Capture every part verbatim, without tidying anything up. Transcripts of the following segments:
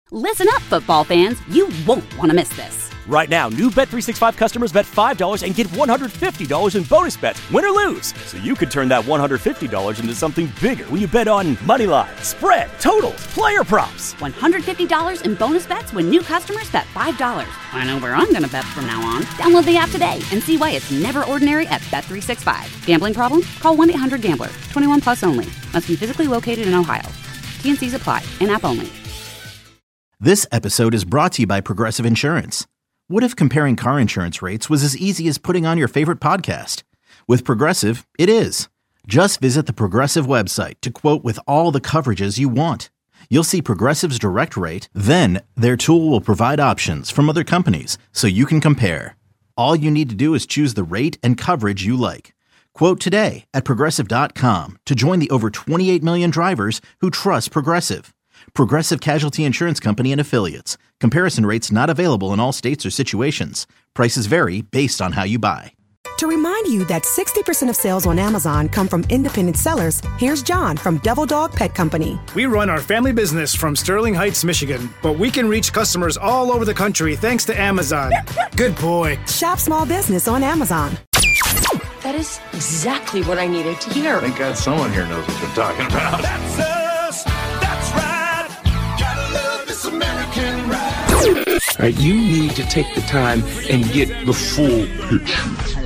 Listen up, football fans. You won't want to miss this. Right now, new Bet three sixty-five customers bet five dollars and get one hundred fifty dollars in bonus bets, win or lose. So you could turn that one hundred fifty dollars into something bigger when you bet on money line, spread, totals, player props. one hundred fifty dollars in bonus bets when new customers bet five dollars. I know where I'm going to bet from now on. Download the app today and see why it's never ordinary at Bet three sixty-five. Gambling problem? Call one eight hundred gambler. twenty-one plus only. Must be physically located in Ohio. T N Cs apply. In-app only. This episode is brought to you by Progressive Insurance. What if comparing car insurance rates was as easy as putting on your favorite podcast? With Progressive, it is. Just visit the Progressive website to quote with all the coverages you want. You'll see Progressive's direct rate, then their tool will provide options from other companies so you can compare. All you need to do is choose the rate and coverage you like. Quote today at Progressive dot com to join the over twenty-eight million drivers who trust Progressive. Progressive Casualty Insurance Company and Affiliates. Comparison rates not available in all states or situations. Prices vary based on how you buy. To remind you that sixty percent of sales on Amazon come from independent sellers, here's John from Devil Dog Pet Company. We run our family business from Sterling Heights, Michigan, but we can reach customers all over the country thanks to Amazon. Good boy. Shop small business on Amazon. That is exactly what I needed to hear. Thank God someone here knows what they're talking about. That's us. That's right. Gotta love this American ride. All right, you need to take the time and get the full picture.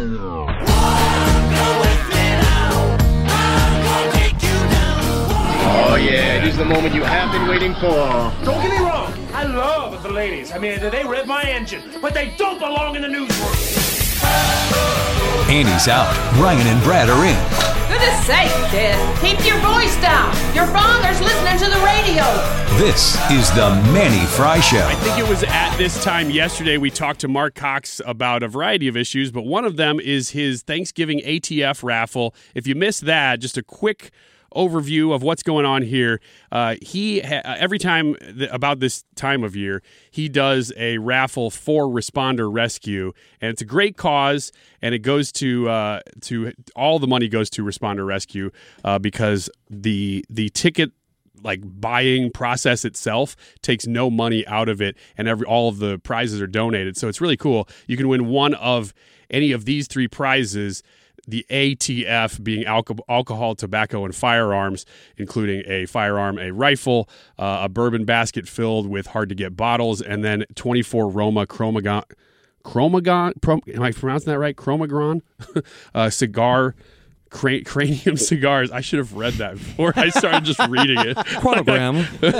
Oh yeah, here's the moment you have been waiting for. Don't get me wrong, I love the ladies. I mean, they rev my engine, but they don't belong in the newsroom. Andy's out. Ryan and Brad are in. Goodness sake, kid. Keep your voice down. Your father's listening to the radio. This is the Manny Fry Show. I think it was at this time yesterday we talked to Mark Cox about a variety of issues, but one of them is his Thanksgiving A T F raffle. If you missed that, just a quick overview of what's going on here. Uh, he ha- every time th- about this time of year, he does a raffle for Responder Rescue, and it's a great cause. And it goes to uh, to all the money goes to Responder Rescue uh, because the the ticket like buying process itself takes no money out of it, and every all of the prizes are donated. So it's really cool. You can win one of any of these three prizes. The A T F being alcohol, alcohol, tobacco, and firearms, including a firearm, a rifle, uh, a bourbon basket filled with hard-to-get bottles, and then twenty-four Roma Chromagon, Chromagon, Pro, am I pronouncing that right? Chromagron? uh, cigar, cra- cranium cigars. I should have read that before I started just reading it. Chronogram.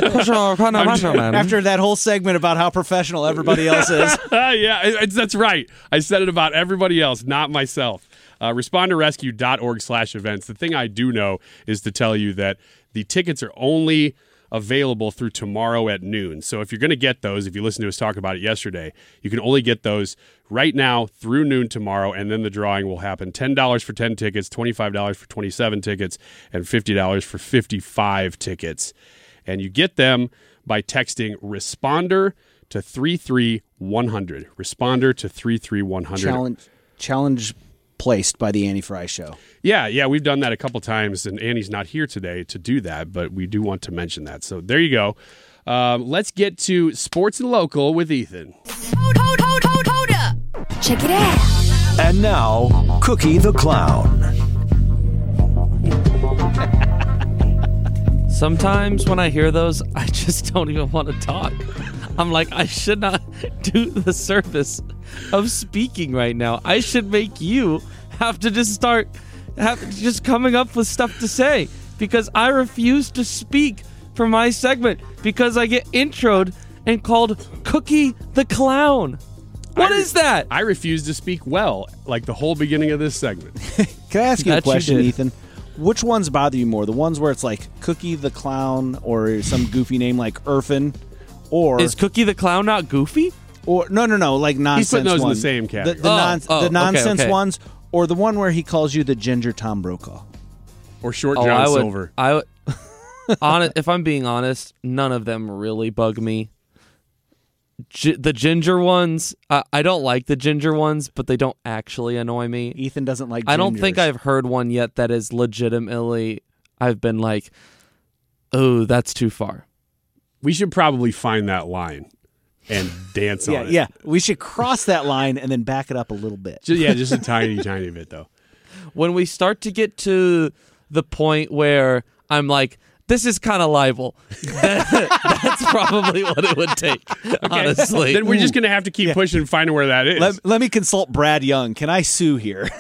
After that whole segment about how professional everybody else is. yeah, it's, that's right. I said it about everybody else, not myself. Uh, responderrescue.org slash events. The thing I do know is to tell you that the tickets are only available through tomorrow at noon. So if you're going to get those, if you listen to us talk about it yesterday, you can only get those right now through noon tomorrow, and then the drawing will happen. ten dollars for ten tickets, twenty-five dollars for twenty-seven tickets, and fifty dollars for fifty-five tickets. And you get them by texting Responder to three three one hundred. Responder to three three one hundred. Challenge. Challenge. Placed by the Annie Fry Show. Yeah, yeah, we've done that a couple times, and Annie's not here today to do that, but we do want to mention that. So there you go. Um, let's get to Sports and Local with Ethan. Hold, hold, hold, hold, hold up. Check it out. And now, Cookie the Clown. Sometimes when I hear those, I just don't even want to talk. I'm like, I should not do the service of speaking right now. I should make you have to just start have, just coming up with stuff to say because I refuse to speak for my segment because I get introed and called Cookie the Clown. What re- is that? I refuse to speak well, like the whole beginning of this segment. Can I ask you That a question, you did. Ethan? Which ones bother you more? The ones where it's like Cookie the Clown or some goofy name like Irfin? Or is Cookie the Clown not goofy? Or no, no, no, like nonsense. He's putting those one. in the same category. The, the, Oh, non- oh, the nonsense okay, okay. ones, or the one where he calls you the Ginger Tom Brokaw, or Short Oh, John I would, Silver. I would, honest, if I'm being honest, none of them really bug me. G- the ginger ones, I, I don't like the ginger ones, but they don't actually annoy me. Ethan doesn't like. I don't think gingers. I've heard one yet that is legitimately. I've been like, oh, that's too far. We should probably find that line and dance yeah, on it. Yeah, we should cross that line and then back it up a little bit. Just, yeah, just a tiny, tiny bit, though. When we start to get to the point where I'm like, this is kind of libel, that, that's probably what it would take, okay. honestly. Then we're just going to have to keep yeah. pushing and finding where that is. Let, let me consult Brad Young. Can I sue here?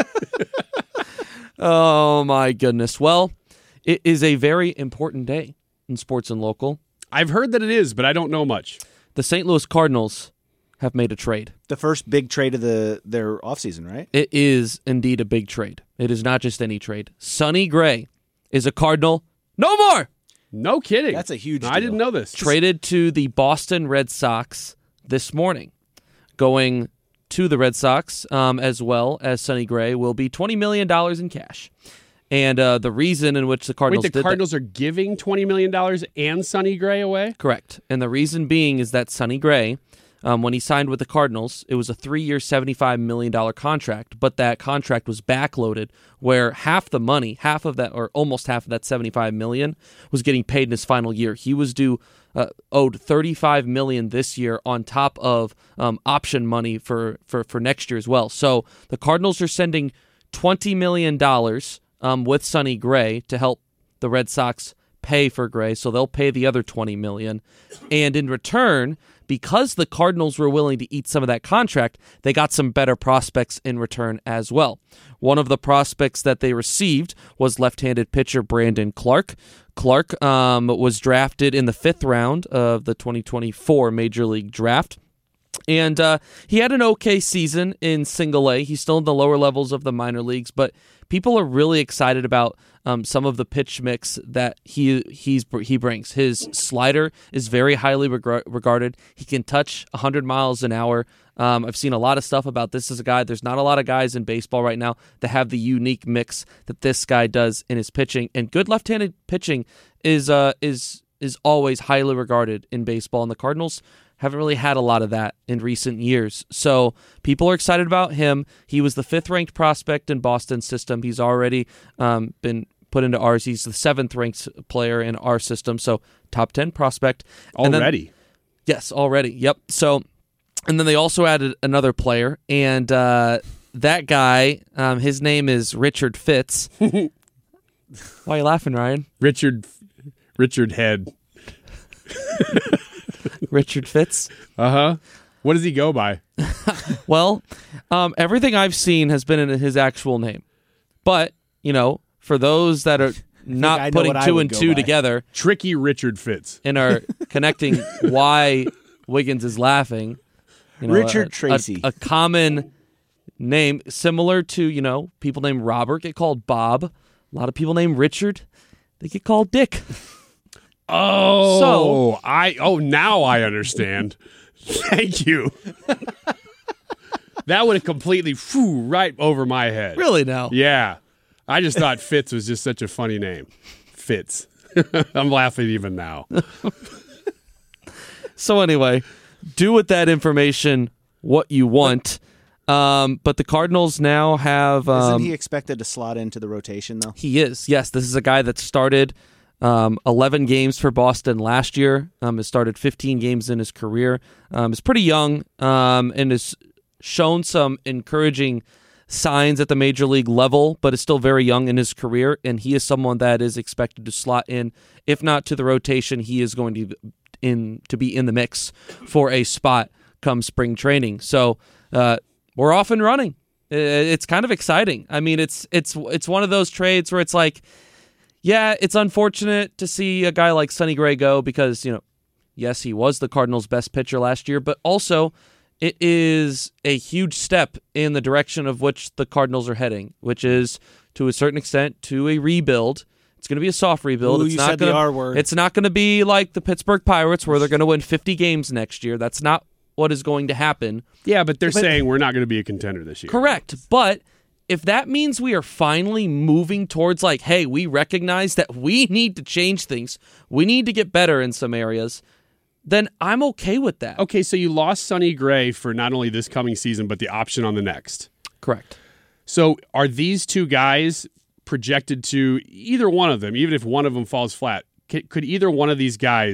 Oh, my goodness. Well, it is a very important day in sports and local. I've heard that it is, but I don't know much. The Saint Louis Cardinals have made a trade. The first big trade of the their offseason, right? It is indeed a big trade. It is not just any trade. Sonny Gray is a Cardinal. No more! No kidding. That's a huge no, deal. I didn't know this. Traded to the Boston Red Sox this morning. Going to the Red Sox, um, as well as Sonny Gray, will be twenty million dollars in cash. And uh, the reason in which the Cardinals Wait, the did Cardinals that, are giving twenty million dollars and Sonny Gray away? Correct. And the reason being is that Sonny Gray, um, when he signed with the Cardinals, it was a three-year, seventy-five million dollars contract, but that contract was backloaded where half the money, half of that, or almost half of that seventy-five million dollars was getting paid in his final year. He was due, uh, owed thirty-five million dollars this year on top of um, option money for, for, for next year as well. So the Cardinals are sending twenty million dollars Um, with Sonny Gray to help the Red Sox pay for Gray, so they'll pay the other twenty million dollars. And in return, because the Cardinals were willing to eat some of that contract, they got some better prospects in return as well. One of the prospects that they received was left-handed pitcher Brandon Clark. Clark um, was drafted in the fifth round of the twenty twenty-four Major League Draft. And uh, he had an okay season in single A. He's still in the lower levels of the minor leagues, but people are really excited about um, some of the pitch mix that he he's he brings. His slider is very highly reg- regarded. He can touch one hundred miles an hour. Um, I've seen a lot of stuff about this as a guy. There's not a lot of guys in baseball right now that have the unique mix that this guy does in his pitching. And good left-handed pitching is uh, is is always highly regarded in baseball. And the Cardinals haven't really had a lot of that in recent years. So people are excited about him. He was the fifth-ranked prospect in Boston's system. He's already um, been put into ours. He's the seventh-ranked player in our system, so top ten prospect. Already? Then, yes, already. Yep. So, and then they also added another player, and uh, that guy, um, his name is Richard Fitz. Why are you laughing, Ryan? Richard, Richard Head. Richard Fitz. Uh-huh. What does he go by? Well, um, everything I've seen has been in his actual name. But, you know, for those that are not putting two and two by. together. Tricky Richard Fitz. And are connecting why Wiggins is laughing. You know, Richard a, Tracy. A, a common name, similar to, you know, people named Robert get called Bob. A lot of people named Richard, they get called Dick. Oh, so, I oh now I understand. Thank you. That would have completely flew right over my head. Really now? Yeah. I just thought Fitz was just such a funny name. Fitz. I'm laughing even now. So anyway, do with that information what you want. Um, but the Cardinals now have... Um, Isn't he expected to slot into the rotation, though? He is, yes. This is a guy that started... Um, eleven games for Boston last year. Um, has started fifteen games in his career. Um, is pretty young um, and has shown some encouraging signs at the major league level, but is still very young in his career. And he is someone that is expected to slot in, if not to the rotation, he is going to in to be in the mix for a spot come spring training. So uh, we're off and running. It's kind of exciting. I mean, it's it's it's one of those trades where it's like. Yeah, it's unfortunate to see a guy like Sonny Gray go because, you know, yes, he was the Cardinals' best pitcher last year, but also it is a huge step in the direction of which the Cardinals are heading, which is, to a certain extent, to a rebuild. It's going to be a soft rebuild. Ooh, it's you not said gonna, the R word. It's not going to be like the Pittsburgh Pirates where they're going to win fifty games next year. That's not what is going to happen. Yeah, but they're but, saying we're not going to be a contender this year. Correct, but... if that means we are finally moving towards like, hey, we recognize that we need to change things, we need to get better in some areas, then I'm okay with that. Okay, so you lost Sonny Gray for not only this coming season, but the option on the next. Correct. So are these two guys projected to, either one of them, even if one of them falls flat, could either one of these guys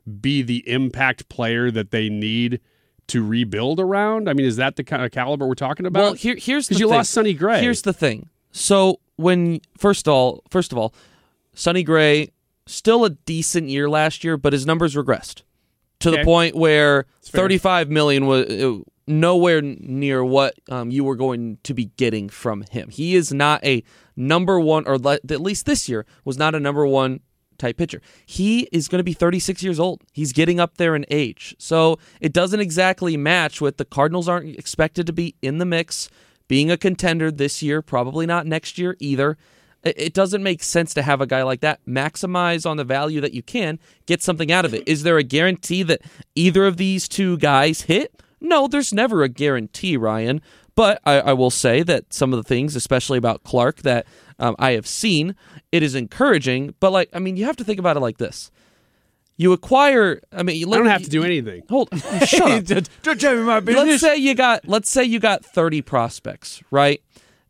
be the impact player that they need to rebuild around? I mean, is that the kind of caliber we're talking about? Well, here, here's the because you thing. lost Sonny Gray. Here's the thing. So when first of all, first of all, Sonny Gray still a decent year last year, but his numbers regressed to Okay. the point where That's fair. thirty-five million was uh, nowhere near what um, you were going to be getting from him. He is not a number one, or le- at least this year was not a number one type pitcher. He is going to be thirty-six years old. He's getting up there in age. So it doesn't exactly match with the Cardinals aren't expected to be in the mix, being a contender this year, probably not next year either. It it doesn't make sense to have a guy like that. Maximize on the value that you can, get something out of it. Is there a guarantee that either of these two guys hit? No, there's never a guarantee, Ryan. But I, I will say that some of the things, especially about Clark, that um, I have seen, it is encouraging. But, like, I mean, you have to think about it like this. You acquire, I mean, you I don't have to do anything. Hold, shut up. Don't tell me my business. Let's say you got, let's say you got thirty prospects, right?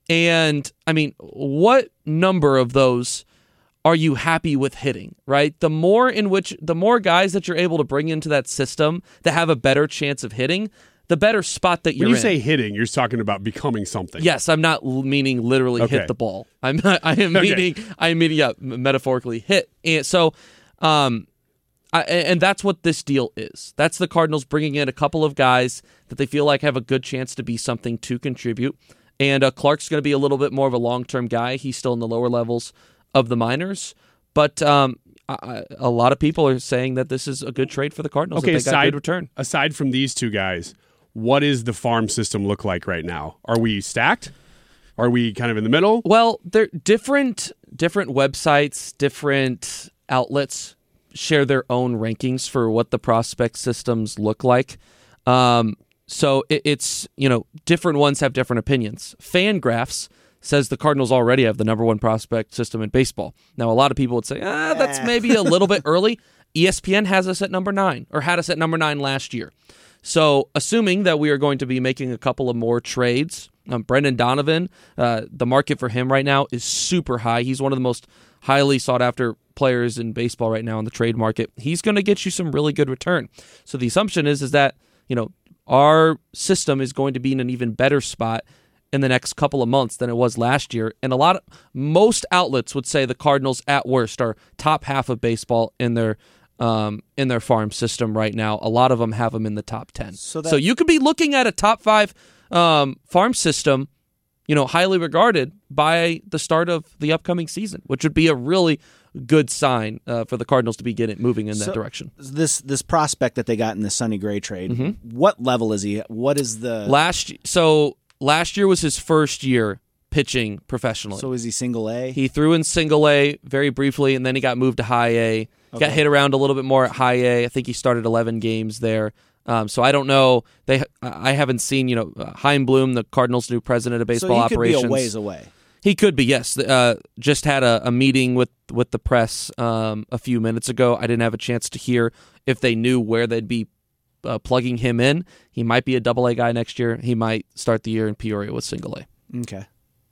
And, I mean, what number of those are you happy with hitting, right? The more in which, the more guys that you're able to bring into that system that have a better chance of hitting, the better spot that you're When you in. say hitting, you're talking about becoming something. Yes, I'm not l- meaning literally Okay. hit the ball. I'm I am Okay. meaning I am meaning yeah, m- metaphorically hit. And so, um, I, and that's what this deal is. That's the Cardinals bringing in a couple of guys that they feel like have a good chance to be something to contribute. And uh, Clark's going to be a little bit more of a long-term guy. He's still in the lower levels of the minors, but um, I, a lot of people are saying that this is a good trade for the Cardinals. Okay, that they got aside, good return. aside from these two guys, what is the farm system look like right now? Are we stacked? Are we kind of in the middle? Well, they're different. Different websites, different outlets share their own rankings for what the prospect systems look like. Um, so it, it's you know different ones have different opinions. Fangraphs says the Cardinals already have the number one prospect system in baseball. Now, a lot of people would say, ah, that's maybe a little bit early. E S P N has us at number nine, or had us at number nine last year. So, assuming that we are going to be making a couple of more trades, um, Brendan Donovan, uh, the market for him right now is super high. He's one of the most highly sought-after players in baseball right now in the trade market. He's going to get you some really good return. So, the assumption is, is that, you know, our system is going to be in an even better spot in the next couple of months than it was last year. And a lot of, most outlets would say the Cardinals at worst are top half of baseball in their um, in their farm system right now. A lot of them have them in the top ten. So, that- so you could be looking at a top five um, farm system, you know, highly regarded by the start of the upcoming season, which would be a really good sign uh, for the Cardinals to be getting moving in that So, direction. This this prospect that they got in the Sonny Gray trade, Mm-hmm. what level is he? What is the Last so last year was his first year pitching professionally. So is he single A? He threw in single A very briefly, and then he got moved to high A. Okay. Got hit around a little bit more at high A. I think he started eleven games there. Um, so I don't know. They I haven't seen you know Chaim Bloom, the Cardinals' new president of baseball so he could operations. be a ways away. He could be, yes. Uh, just had a, a meeting with, with the press um, a few minutes ago. I didn't have a chance to hear if they knew where they'd be uh, plugging him in. He might be a double A guy next year. He might start the year in Peoria with single A. Okay.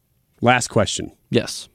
Last question. Yes.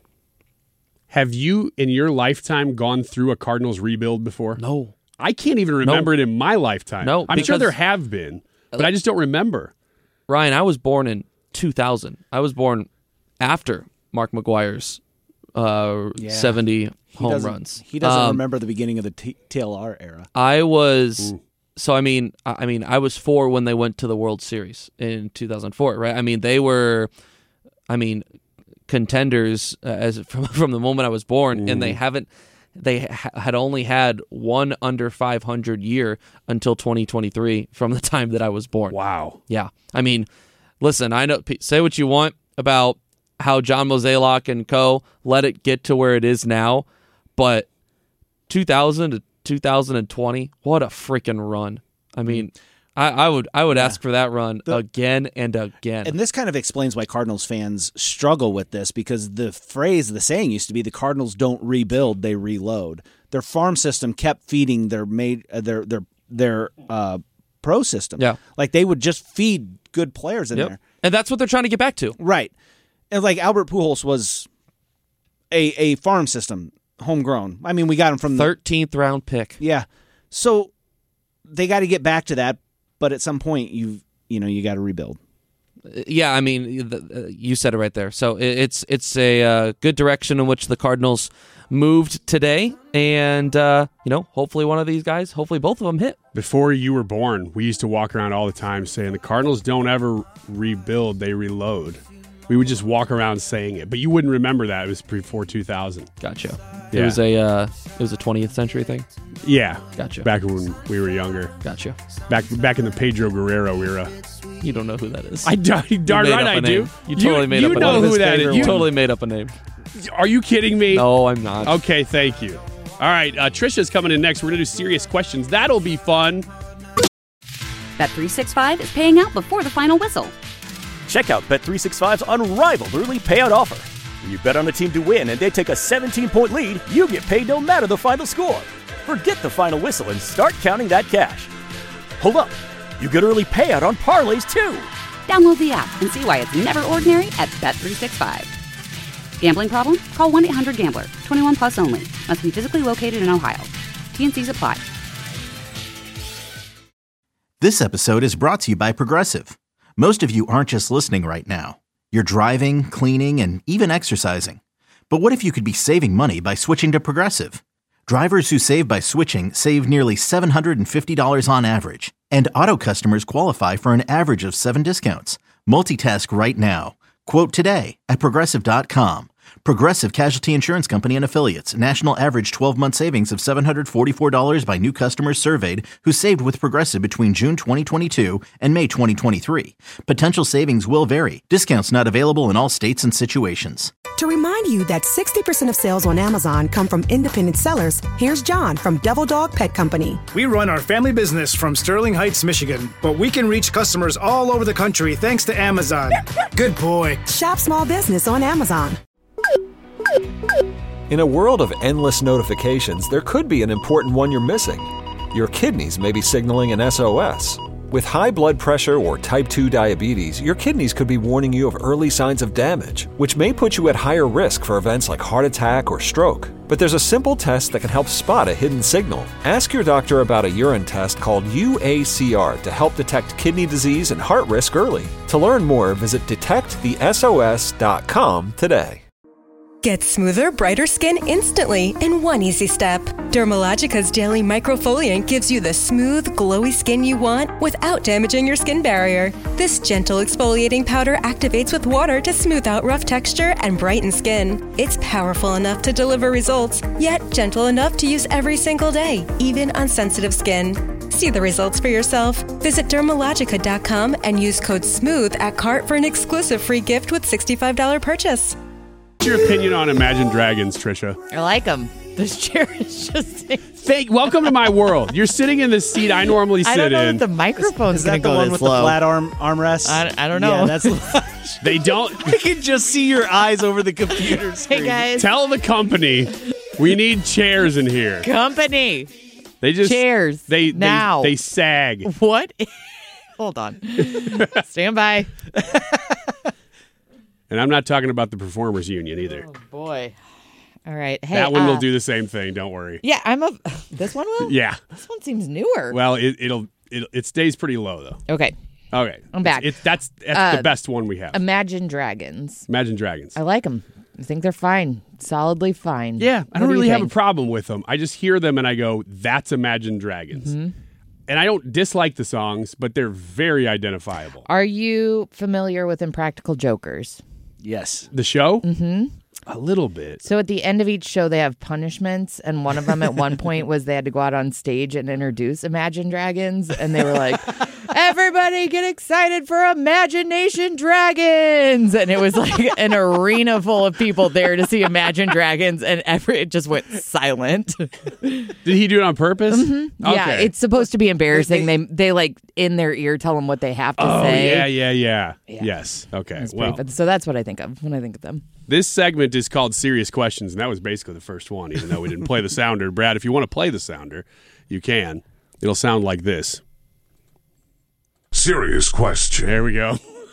Have you, in your lifetime, gone through a Cardinals rebuild before? No. I can't even remember No. it in my lifetime. No, I'm sure because- there have been, but I just don't remember. Ryan, I was born in two thousand. I was born after Mark McGwire's uh, Yeah. seventy He home doesn't- runs. He doesn't Um, remember the beginning of the T- TLR era. I was so I mean I I mean I was four when they went to the World Series in two thousand four, right? I mean they were I mean contenders uh, as from from the moment I was born, and they haven't they ha- had only had one under five hundred year until twenty twenty-three from the time that I was born. Wow. Yeah. I mean, listen, I know say what you want about how John Mozeliak and co let it get to where it is now, but two thousand to two thousand twenty, what a freaking run. I mean, I, I would I would ask for that run The- again and again. And this kind of explains why Cardinals fans struggle with this, because the phrase, the saying used to be the Cardinals don't rebuild, they reload. Their farm system kept feeding their made uh, their their their uh, pro system. Yeah. Like they would just feed good players in Yep. there. And that's what they're trying to get back to. Right. And like Albert Pujols was a a farm system, homegrown. I mean, we got him from the thirteenth round pick. Yeah. So they got to get back to that, but at some point you you know you got to rebuild. Yeah, I mean, the, uh, you said it right there. So it, it's it's a uh, good direction in which the Cardinals moved today, and uh, you know, hopefully one of these guys, hopefully both of them hit. Before you were born, we used to walk around all the time saying the Cardinals don't ever rebuild, they reload. We would just walk around saying it, but you wouldn't remember that. It was before two thousand. Gotcha. Yeah. It was a uh, it was a twentieth century thing. Yeah. Gotcha. Back when we were younger. Gotcha. Back back in the Pedro Guerrero era. You don't know who that is. I darn right I do. You totally made you up a name. You know who that is. You totally made up a name. Are you kidding me? No, I'm not. Okay, thank you. All right, uh, Trisha's coming in next. We're going to do serious questions. That'll be fun. Bet three sixty-five is paying out before the final whistle. Check out Bet three sixty-five's unrivaled early payout offer. When you bet on a team to win and they take a seventeen-point lead, you get paid no matter the final score. Forget the final whistle and start counting that cash. Hold up. You get early payout on parlays, too. Download the app and see why it's never ordinary at Bet three sixty-five. Gambling problem? Call one eight hundred gambler. twenty-one plus only. Must be physically located in Ohio. T N Cs apply. This episode is brought to you by Progressive. Most of you aren't just listening right now. You're driving, cleaning, and even exercising. But what if you could be saving money by switching to Progressive? Drivers who save by switching save nearly seven hundred fifty dollars on average. And auto customers qualify for an average of seven discounts. Multitask right now. Quote today at Progressive dot com. Progressive Casualty Insurance Company and Affiliates. National average twelve-month savings of seven hundred forty-four dollars by new customers surveyed who saved with Progressive between June twenty twenty-two and May twenty twenty-three. Potential savings will vary. Discounts not available in all states and situations. To remind you that sixty percent of sales on Amazon come from independent sellers, here's John from Devil Dog Pet Company. We run our family business from Sterling Heights, Michigan, but we can reach customers all over the country thanks to Amazon. Good boy. Shop small business on Amazon. In a world of endless notifications, there could be an important one you're missing. Your kidneys may be signaling an S O S. With high blood pressure or type two diabetes, your kidneys could be warning you of early signs of damage, which may put you at higher risk for events like heart attack or stroke. But there's a simple test that can help spot a hidden signal. Ask your doctor about a urine test called U A C R to help detect kidney disease and heart risk early. To learn more, visit detect the S O S dot com today. Get smoother, brighter skin instantly in one easy step. Dermalogica's Daily Microfoliant gives you the smooth, glowy skin you want without damaging your skin barrier. This gentle exfoliating powder activates with water to smooth out rough texture and brighten skin. It's powerful enough to deliver results, yet gentle enough to use every single day, even on sensitive skin. See the results for yourself. Visit Dermalogica dot com and use code SMOOTH at cart for an exclusive free gift with sixty-five dollars purchase. What's your opinion on Imagine Dragons, Trisha? I like them. This chair is just... Fake. Welcome to my world. You're sitting in the seat I normally sit in. I don't know in. if the microphone's is, is that going to go the one this with low. the flat arm armrest? I, I don't know. Yeah, that's. They don't. I can just see your eyes over the computer screen. Hey guys, tell the company we need chairs in here. Company. They just chairs. They now they, they sag. What? Hold on. Stand by. And I'm not talking about the Performers Union either. Oh, boy. All right. Hey, that one uh, will do the same thing. Don't worry. Yeah, I'm a. This one will? Yeah. This one seems newer. Well, it, it'll it, it stays pretty low, though. Okay. Okay. I'm back. It's, it's, that's that's uh, the best one we have. Imagine Dragons. Imagine Dragons. I like them. I think they're fine. Solidly fine. Yeah. I don't do really have a think? problem with them. I just hear them and I go, that's Imagine Dragons. Mm-hmm. And I don't dislike the songs, but they're very identifiable. Are you familiar with Impractical Jokers? Yes. The show? Mm-hmm. A little bit. So at the end of each show, they have punishments. And one of them at one point was they had to go out on stage and introduce Imagine Dragons. And they were like, everybody get excited for Imagination Dragons. And it was like an arena full of people there to see Imagine Dragons. And every, it just went silent. Did he do it on purpose? Mm-hmm. Okay. Yeah, it's supposed to be embarrassing. They, they, they like in their ear tell them what they have to oh, say. yeah, yeah, yeah, yeah. Yes. Okay. That's well, pretty, so that's what I think of when I think of them. This segment is called Serious Questions, and that was basically the first one, even though we didn't play the sounder. Brad, if you want to play the sounder, you can. It'll sound like this. Serious Question. There we go.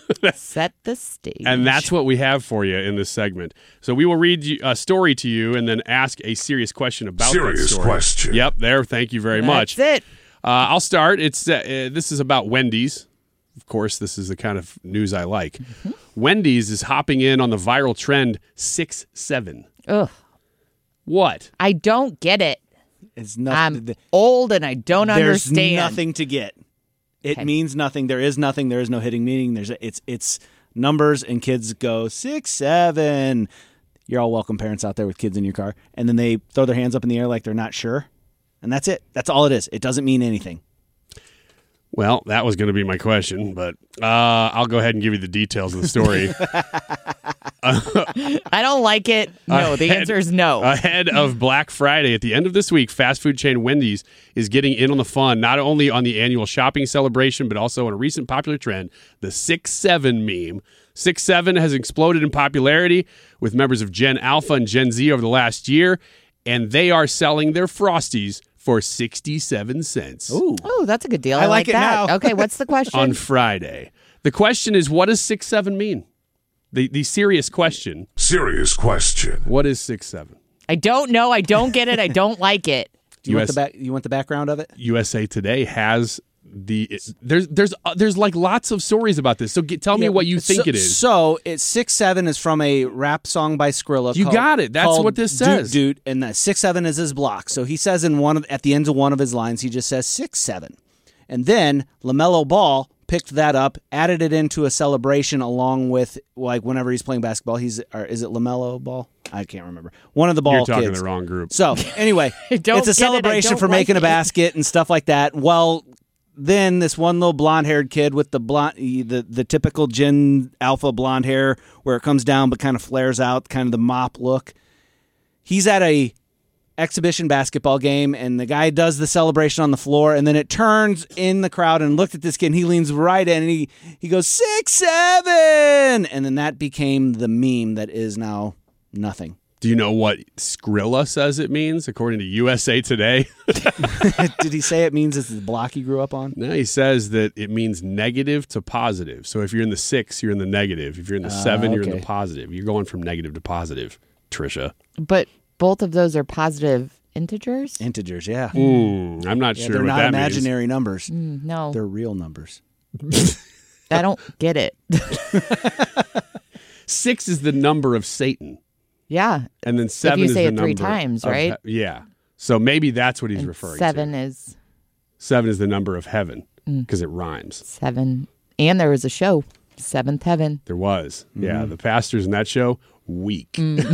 Set the stage. And that's what we have for you in this segment. So we will read you- a story to you and then ask a serious question about Serious that story. question. Yep, there. Thank you very much. That's it. Uh, I'll start. It's uh, uh, this is about Wendy's. Of course, this is the kind of news I like. Mm-hmm. Wendy's is hopping in on the viral trend six seven. Ugh. What? I don't get it. It's not, I'm th- old and I don't there's understand. nothing to get. It Okay. means nothing. There is nothing. There is no hitting meaning. There's a, it's it's numbers, and kids go six seven. You're all welcome, parents out there with kids in your car, and then they throw their hands up in the air like they're not sure, and that's it. That's all it is. It doesn't mean anything. Well, that was going to be my question, but uh, I'll go ahead and give you the details of the story. I don't like it. No, the Ahead- answer is no. Ahead of Black Friday, at the end of this week, fast food chain Wendy's is getting in on the fun, not only on the annual shopping celebration, but also on a recent popular trend, the six seven meme. six seven has exploded in popularity with members of Gen Alpha and Gen Z over the last year, and they are selling their Frosties for sixty-seven cents. Ooh. Oh, that's a good deal. I, I like it that. now. Okay, what's the question? On Friday. The question is, what does six seven mean? The the serious question. Serious question. What is six seven? I don't know. I don't get it. I don't like it. Do you U S want the back? You want the background of it? U S A Today has the there's there's uh, there's like lots of stories about this. So get, tell me Yeah, what you think so, it is. So it's six seven is from a rap song by Skrilla. You called, got it. That's called what this Doot says. Doot, and that six seven is his block. So he says in one of, at the end of one of his lines, he just says six seven, and then LaMelo Ball picked that up, added it into a celebration along with like whenever he's playing basketball. He's or is it LaMelo Ball? I can't remember. One of the ball You're talking kids. the wrong group. So anyway, Don't it's a get it, I celebration don't for like making a it. basket and stuff like that. Well, then this one little blonde-haired kid with the blonde, the the typical Gen Alpha blonde hair, where it comes down but kind of flares out, kind of the mop look. He's at a exhibition basketball game, and the guy does the celebration on the floor, and then it turns in the crowd and looked at this kid, and he leans right in, and he he goes six seven, and then that became the meme that is now nothing. Do you know what Skrilla says it means, according to U S A Today? Did he say it means it's the block he grew up on? No, he says that it means negative to positive. So if you're in the six, you're in the negative. If you're in the Uh, seven, you're in okay. the positive. You're going from negative to positive, Trisha. But both of those are positive integers? Integers, yeah. Mm, I'm not Yeah, sure they're what not that imaginary numbers. Mm, no. They're real numbers. I don't get it. means. Six is the number of Satan. Yeah. And then seven you is say the it three number times, of right? he- yeah. So maybe that's what he's And referring seven to. is Seven is the number of heaven Mm. because it rhymes. seven. And there was a show, Seventh Heaven. There was. Yeah, Mm. the pastors in that show, weak.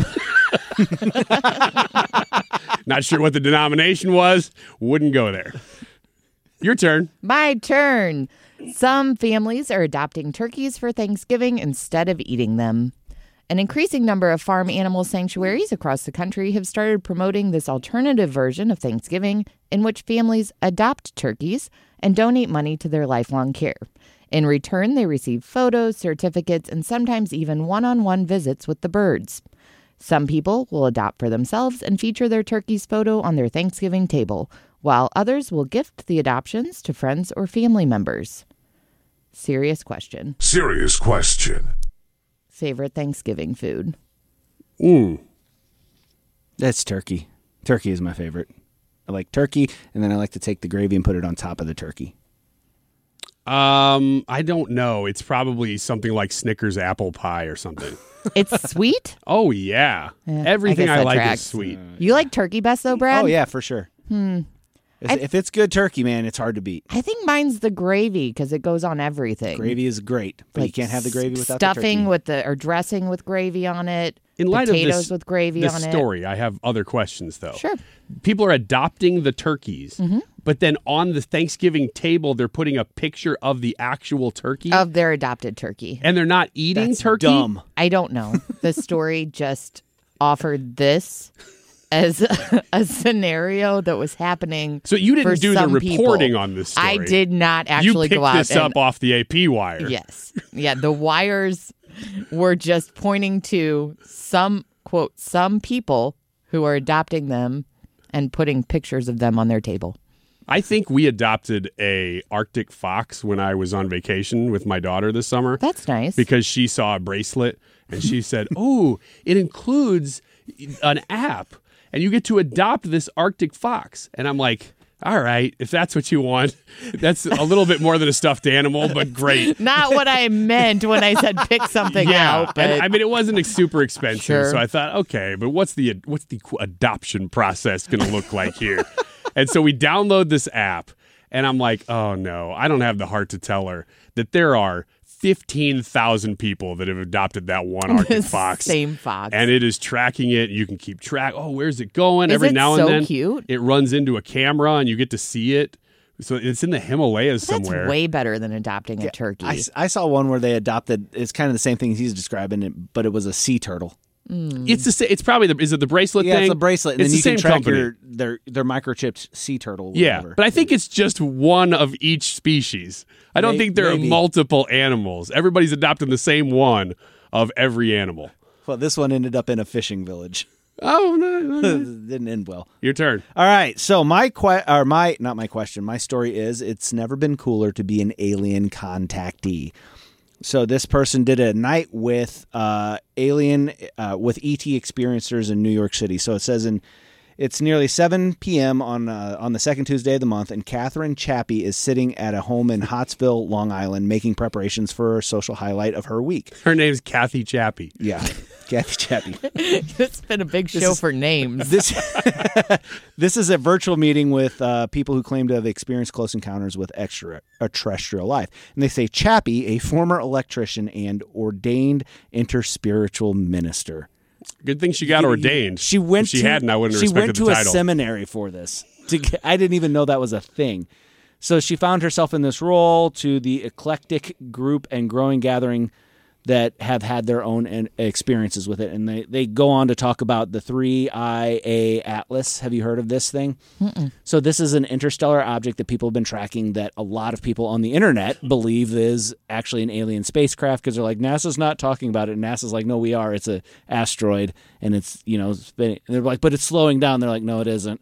Not sure what the denomination was. Wouldn't go there. Your turn. My turn. Some families are adopting turkeys for Thanksgiving instead of eating them. An increasing number of farm animal sanctuaries across the country have started promoting this alternative version of Thanksgiving in which families adopt turkeys and donate money to their lifelong care. In return, they receive photos, certificates, and sometimes even one-on-one visits with the birds. Some people will adopt for themselves and feature their turkey's photo on their Thanksgiving table, while others will gift the adoptions to friends or family members. Serious question. Serious question. Favorite Thanksgiving food? Ooh. That's turkey. Turkey is my favorite. I like turkey, and then I like to take the gravy and put it on top of the turkey. Um, I don't know. It's probably something like Snickers apple pie or something. It's sweet? Oh, yeah. Yeah, Everything I I, guess that like tracks. is sweet. You like turkey best, though, Brad? Oh, yeah, for sure. Hmm. If, I- if it's good turkey, man, it's hard to beat. I think mine's the gravy because it goes on everything. Gravy is great, but you Like can't have the gravy without the stuffing turkey. with the or dressing with gravy on it. In light potatoes of this, with gravy this on it. story, I have other questions, though. Sure. People are adopting the turkeys, Mhm. but then on the Thanksgiving table, they're putting a picture of the actual turkey. Of their adopted turkey. and they're not eating That's turkey? dumb. I don't know. The story just offered this as a, a scenario that was happening. So you didn't for do the some reporting people. on this story. I did not actually you picked go out this and, up off the A P wire. Yes. Yeah, the wires were just pointing to some, quote, some people who are adopting them and putting pictures of them on their table. I think we adopted a Arctic fox when I was on vacation with my daughter this summer. That's nice. Because she saw a bracelet and she said, oh, it includes an app and you get to adopt this Arctic fox. And I'm like, all right, if that's what you want, that's a little bit more than a stuffed animal, but great. Not what I meant when I said pick something yeah, out. But and, I mean, it wasn't super expensive, Sure. so I thought, okay, but what's the what's the adoption process going to look like here? And so we download this app, and I'm like, oh no, I don't have the heart to tell her that there are fifteen thousand people that have adopted that one Arctic fox. Same fox. And it is tracking it. You can keep track. Oh, where's it going? Is Every it now so and then cute? It runs into a camera and you get to see it. So it's in the Himalayas That's somewhere. way better than adopting a turkey. I, I saw one where they adopted. It's kind of the same thing he's describing, it, but it was a sea turtle. Mm. It's the sa- It's probably the is it the bracelet Yeah, thing? it's a bracelet, and It's then you the can same track company. your their their microchipped sea turtle. Yeah, Whatever. but I think it's just one of each species. I don't May- think there maybe. are multiple animals. Everybody's adopting the same one of every animal. Well, this one ended up in a fishing village. Oh no, no, no. Didn't end well. Your turn. All right, so my que- or my not my question. My story is: it's never been cooler to be an alien contactee. So this person did a night with uh, alien uh, with E T experiencers in New York City. So it says in it's nearly seven p.m. on uh, on the second Tuesday of the month, and Catherine Chappie is sitting at a home in Hottsville, Long Island, making preparations for a social highlight of her week. Her name's Kathy Chappie. Yeah, Kathy Chappie. It's been a big This show is- for names. This this is a virtual meeting with uh, people who claim to have experienced close encounters with extraterrestrial life. And they say Chappie, a former electrician and ordained interspiritual minister. Good thing she got You- you- ordained. She went. If she to, hadn't, I wouldn't have She respected went to the a title. seminary for this. To get, I didn't even know that was a thing. So she found herself in this role to the eclectic group and growing gathering that have had their own en- experiences with it. And they, they go on to talk about the three I A Atlas. Have you heard of this thing? Mm-mm. So this is an interstellar object that people have been tracking that a lot of people on the internet believe is actually an alien spacecraft because they're like, NASA's not talking about it. And NASA's like, no, we are. It's a asteroid. And it's, you know, spinning. And they're like, but it's slowing down. They're like, no, it isn't.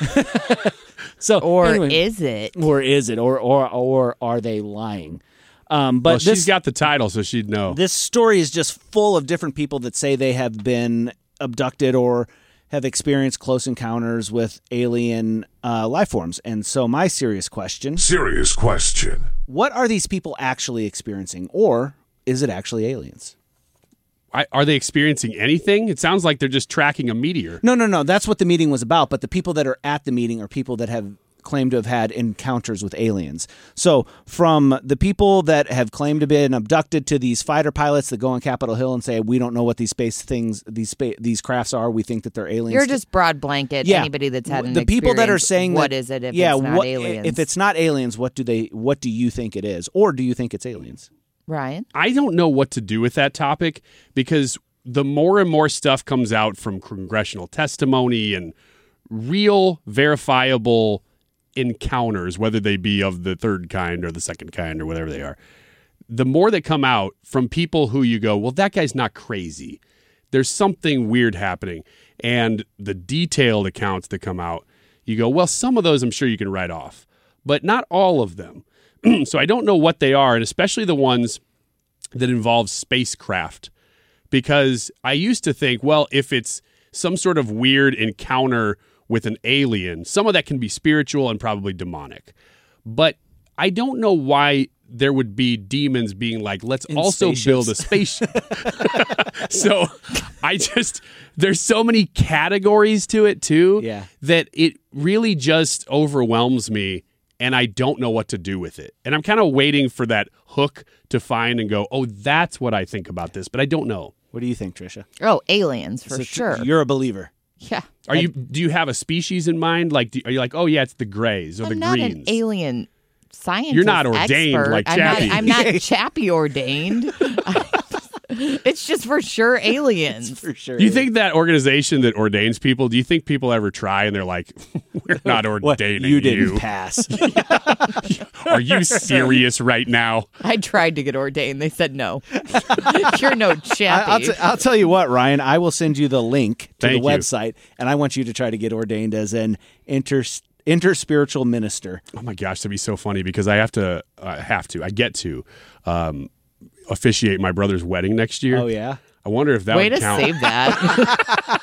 So Or anyway, is it? Or is it? Or or or are they lying? Um, but well, this, she's got the title, so she'd know. This story is just full of different people that say they have been abducted or have experienced close encounters with alien uh, life forms. And so my serious question... Serious question. What are these people actually experiencing? Or is it actually aliens? I, are they experiencing anything? It sounds like they're just tracking a meteor. No, no, no. That's what the meeting was about. But the people that are at the meeting are people that have claimed to have had encounters with aliens. So from the people that have claimed to have been abducted to these fighter pilots that go on Capitol Hill and say, we don't know what these space things, these spa- these crafts are. We think that they're aliens. You're just broad blanket. Yeah. Anybody that's had an the people that are experience, saying what that, is it if yeah, it's not what, aliens? If it's not aliens, what do they? What do you think it is, or do you think it's aliens? Ryan? I don't know what to do with that topic because the more and more stuff comes out from congressional testimony and real verifiable encounters, whether they be of the third kind or the second kind or whatever they are, the more that come out from people who you go, well, that guy's not crazy. There's something weird happening. And the detailed accounts that come out, you go, well, some of those I'm sure you can write off, but not all of them. So I don't know what they are, and especially the ones that involve spacecraft, because I used to think, well, if it's some sort of weird encounter with an alien, some of that can be spiritual and probably demonic. But I don't know why there would be demons being like, let's In also spaceships. build a spaceship. So I just, there's so many categories to it too, Yeah. that it really just overwhelms me. And I don't know what to do with it. And I'm kind of waiting for that hook to find and go, oh, that's what I think about this. But I don't know. What do you think, Tricia? Oh, aliens, for So sure. You're a believer. Yeah. Are you? Do you have a species in mind? Like, do, are you like, oh, yeah, it's the grays or I'm the not greens? an alien scientist. You're not ordained expert. like I'm Chappie. Not, I'm not Chappie ordained. It's just for sure aliens. For sure. Do you think that organization that ordains people, do you think people ever try and they're like, we're not What, ordaining you didn't you? pass. Are you serious right now? I tried to get ordained. They said no. You're no I, Chappie. I'll, t- I'll tell you what, Ryan. I will send you the link to Thank the you. website, and I want you to try to get ordained as an inter interspiritual minister. Oh my gosh, that'd be so funny because I have to, I have to, I get to um, officiate my brother's wedding next year. Oh yeah. I wonder if that Way would to count. save that.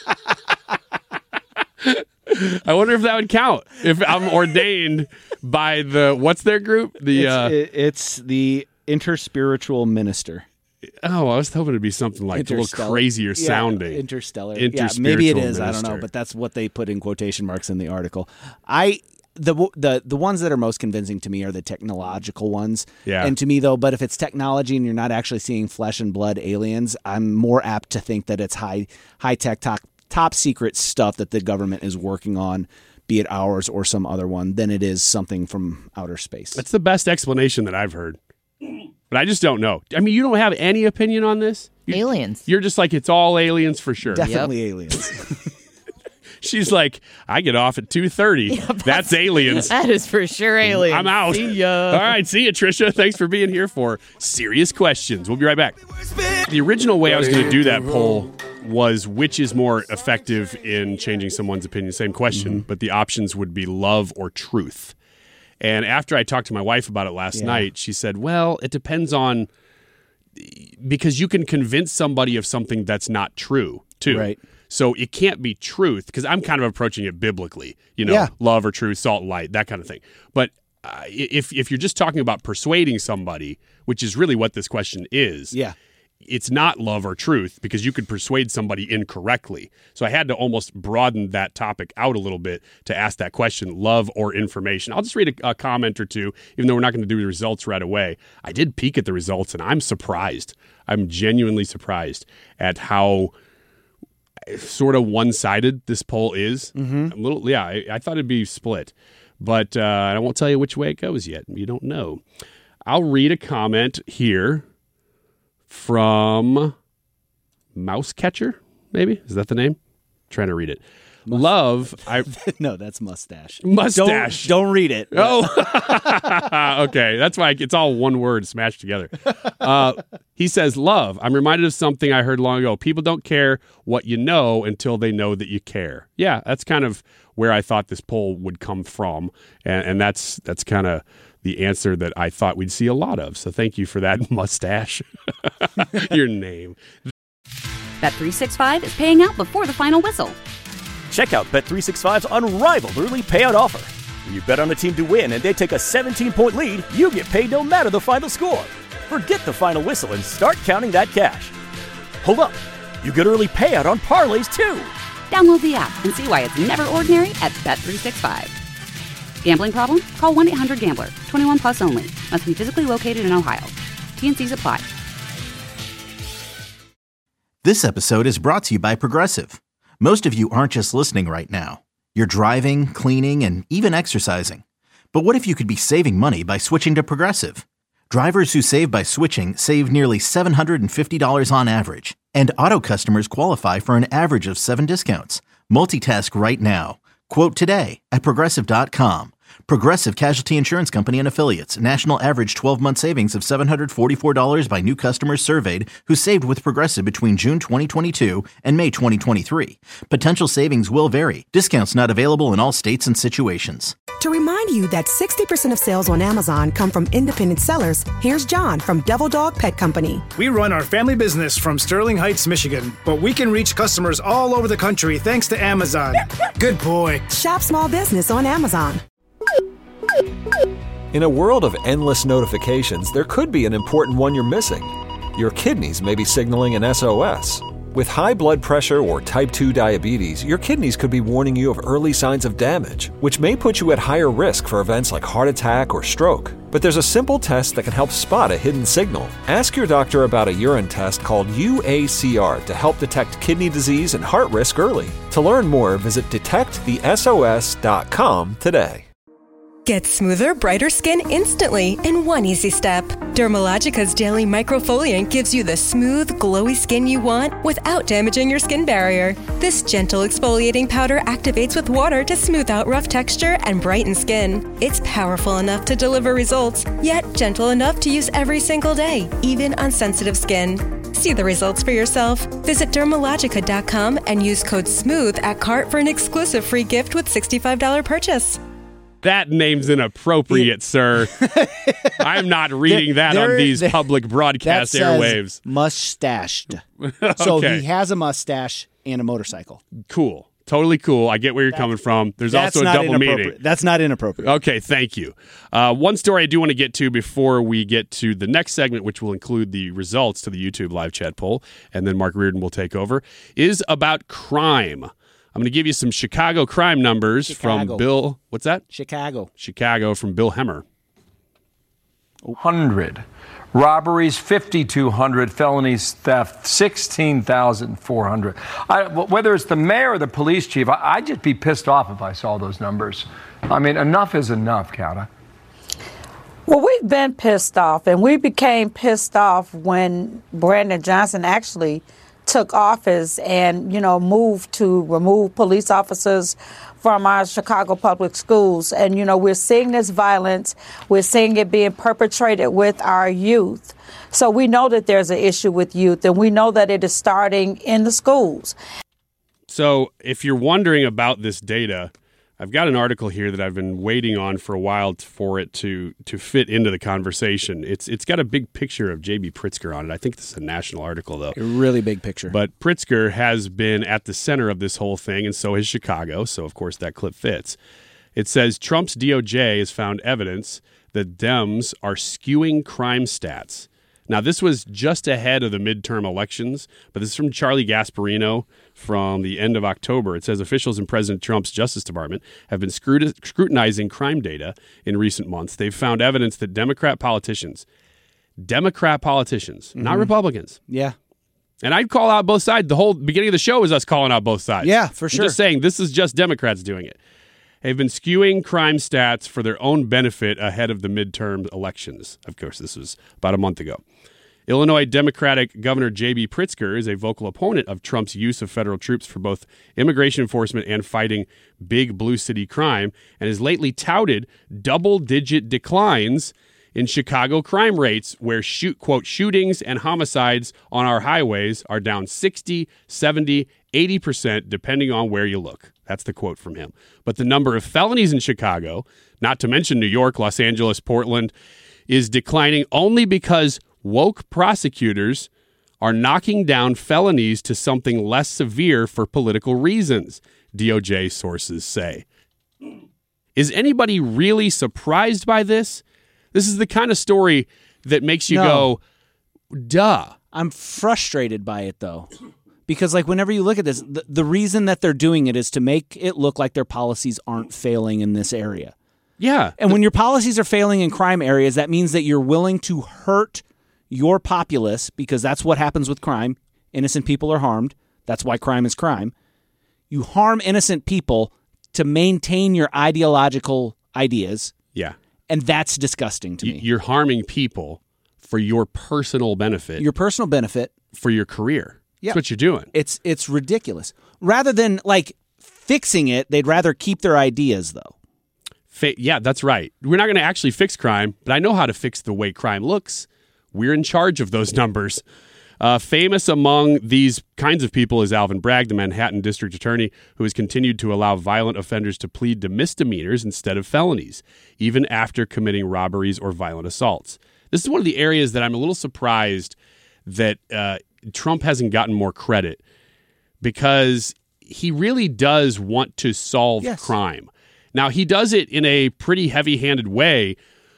I wonder if that would count if I'm ordained by the what's their group? The it's, uh, it, it's the interspiritual minister. Oh, I was hoping it'd be something like a little crazier yeah, sounding. Interstellar. Yeah, maybe it is. I don't know, but that's what they put in quotation marks in the article. I the the the ones that are most convincing to me are the technological ones. Yeah. And to me though, but if it's technology and you're not actually seeing flesh and blood aliens, I'm more apt to think that it's high high tech top top secret stuff that the government is working on, be it ours or some other one, than it is something from outer space. That's the best explanation that I've heard. But I just don't know. I mean, you don't have any opinion on this? You, aliens. You're just like, it's all aliens for sure. Definitely Yep. aliens. She's like, I get off at two thirty. Yeah, that's, that's aliens. That is for sure aliens. I'm out. See ya. All right, see you, Trisha. Thanks for being here for Serious Questions. We'll be right back. The original way I was going to do that poll was which is more effective in changing someone's opinion. Same question, mm-hmm. but the options would be love or truth. And after I talked to my wife about it last yeah. night, she said, well, it depends on, because you can convince somebody of something that's not true, too. Right. So it can't be truth, because I'm kind of approaching it biblically, you know, yeah. love or truth, salt and light, that kind of thing. But uh, if if you're just talking about persuading somebody, which is really what this question is, yeah. it's not love or truth, because you could persuade somebody incorrectly. So I had to almost broaden that topic out a little bit to ask that question, love or information. I'll just read a, a comment or two, even though we're not going to do the results right away. I did peek at the results, and I'm surprised. I'm genuinely surprised at how sort of one-sided this poll is. Mm-hmm. A little, yeah, I, I thought it'd be split. But uh, I won't tell you which way it goes yet. You don't know. I'll read a comment here from Mousecatcher, maybe? Is that the name? I'm trying to read it. Must- Love. I No, that's Mustache. Mustache. Don't, don't read it. Oh, okay. That's why it's all one word smashed together. Uh, he says, love. I'm reminded of something I heard long ago. People don't care what you know until they know that you care. Yeah, that's kind of where I thought this poll would come from. And, and that's that's kind of the answer that I thought we'd see a lot of. So thank you for that, Mustache. Your name. Bet three sixty-five is paying out before the final whistle. Check out Bet three sixty-five's unrivaled early payout offer. When you bet on a team to win and they take a seventeen-point lead, you get paid no matter the final score. Forget the final whistle and start counting that cash. Hold up. You get early payout on parlays, too. Download the app and see why it's never ordinary at Bet three sixty-five. Gambling problem? Call one eight hundred gambler. twenty-one plus only. Must be physically located in Ohio. T N Cs apply. This episode is brought to you by Progressive. Most of you aren't just listening right now. You're driving, cleaning, and even exercising. But what if you could be saving money by switching to Progressive? Drivers who save by switching save nearly seven hundred fifty dollars on average. And auto customers qualify for an average of seven discounts. Multitask right now. Quote today at Progressive dot com. Progressive Casualty Insurance Company and Affiliates. National average twelve-month savings of seven hundred forty-four dollars by new customers surveyed who saved with Progressive between June twenty twenty-two and May twenty twenty-three. Potential savings will vary. Discounts not available in all states and situations. To remind you that sixty percent of sales on Amazon come from independent sellers, here's John from Devil Dog Pet Company. We run our family business from Sterling Heights, Michigan, but we can reach customers all over the country thanks to Amazon. Good boy. Shop small business on Amazon. In a world of endless notifications, there could be an important one you're missing. Your kidneys may be signaling an S O S. With high blood pressure or type two diabetes, your kidneys could be warning you of early signs of damage, which may put you at higher risk for events like heart attack or stroke. But there's a simple test that can help spot a hidden signal. Ask your doctor about a urine test called U A C R to help detect kidney disease and heart risk early. To learn more, visit detect the S O S dot com today. Get smoother, brighter skin instantly in one easy step. Dermalogica's Daily Microfoliant gives you the smooth, glowy skin you want without damaging your skin barrier. This gentle exfoliating powder activates with water to smooth out rough texture and brighten skin. It's powerful enough to deliver results, yet gentle enough to use every single day, even on sensitive skin. See the results for yourself. Visit Dermalogica dot com and use code SMOOTH at cart for an exclusive free gift with sixty-five dollars purchase. That name's inappropriate, sir. I'm not reading that There- on these there- public broadcast that says airwaves. Mustached. So Okay. he has a mustache and a motorcycle. Cool. Totally cool. I get where you're coming from. There's That's also a not double inappropriate. meaning. That's not inappropriate. Okay, thank you. Uh, one story I do want to get to before we get to the next segment, which will include the results to the YouTube live chat poll, and then Mark Reardon will take over, is about crime. I'm going to give you some Chicago crime numbers Chicago. from Bill. What's that? Chicago. Chicago from Bill Hemmer. one hundred. Robberies, fifty-two hundred. Felonies, theft, sixteen thousand four hundred. I, whether it's the mayor or the police chief, I, I'd just be pissed off if I saw those numbers. I mean, enough is enough, Cata. Well, we've been pissed off, and we became pissed off when Brandon Johnson actually took office and, you know, moved to remove police officers from our Chicago public schools. And, you know, we're seeing this violence. We're seeing it being perpetrated with our youth. So we know that there's an issue with youth, and we know that it is starting in the schools. So if you're wondering about this data, I've got an article here that I've been waiting on for a while t- for it to to fit into the conversation. It's It's got a big picture of J B. Pritzker on it. I think this is a national article, though. A really big picture. But Pritzker has been at the center of this whole thing, and so has Chicago. So, of course, that clip fits. It says Trump's D O J has found evidence that Dems are skewing crime stats. Now, this was just ahead of the midterm elections, but this is from Charlie Gasparino from the end of October. It says officials in President Trump's Justice Department have been scruti- scrutinizing crime data in recent months. They've found evidence that Democrat politicians, Democrat politicians, mm-hmm. not Republicans. Yeah. And I'd call out both sides. The whole beginning of the show was us calling out both sides. Yeah, for sure. I'm just saying this is just Democrats doing it. They've been skewing crime stats for their own benefit ahead of the midterm elections. Of course, this was about a month ago. Illinois Democratic Governor J B. Pritzker is a vocal opponent of Trump's use of federal troops for both immigration enforcement and fighting big blue city crime, and has lately touted double-digit declines in Chicago crime rates, where shoot quote shootings and homicides on our highways are down sixty, seventy, eighty percent depending on where you look. That's the quote from him. But the number of felonies in Chicago, not to mention New York, Los Angeles, Portland, is declining only because woke prosecutors are knocking down felonies to something less severe for political reasons, D O J sources say. Is anybody really surprised by this? This is the kind of story that makes you No. go, duh. I'm frustrated by it, though. Because, like, whenever you look at this, the, the reason that they're doing it is to make it look like their policies aren't failing in this area. Yeah. And when your policies are failing in crime areas, that means that you're willing to hurt your populace, because that's what happens with crime. Innocent people are harmed. That's why crime is crime. You harm innocent people to maintain your ideological ideas. Yeah. And that's disgusting to Y- me. You're harming people for your personal benefit. Your personal benefit. For your career. Yeah. That's what you're doing. It's it's ridiculous. Rather than, like, fixing it, they'd rather keep their ideas, though. Fa- yeah, that's right. We're not going to actually fix crime, but I know how to fix the way crime looks. We're in charge of those numbers. Uh, famous among these kinds of people is Alvin Bragg, the Manhattan district attorney, who has continued to allow violent offenders to plead to misdemeanors instead of felonies, even after committing robberies or violent assaults. This is one of the areas that I'm a little surprised that uh, Trump hasn't gotten more credit, because he really does want to solve Yes. crime. Now, he does it in a pretty heavy-handed way,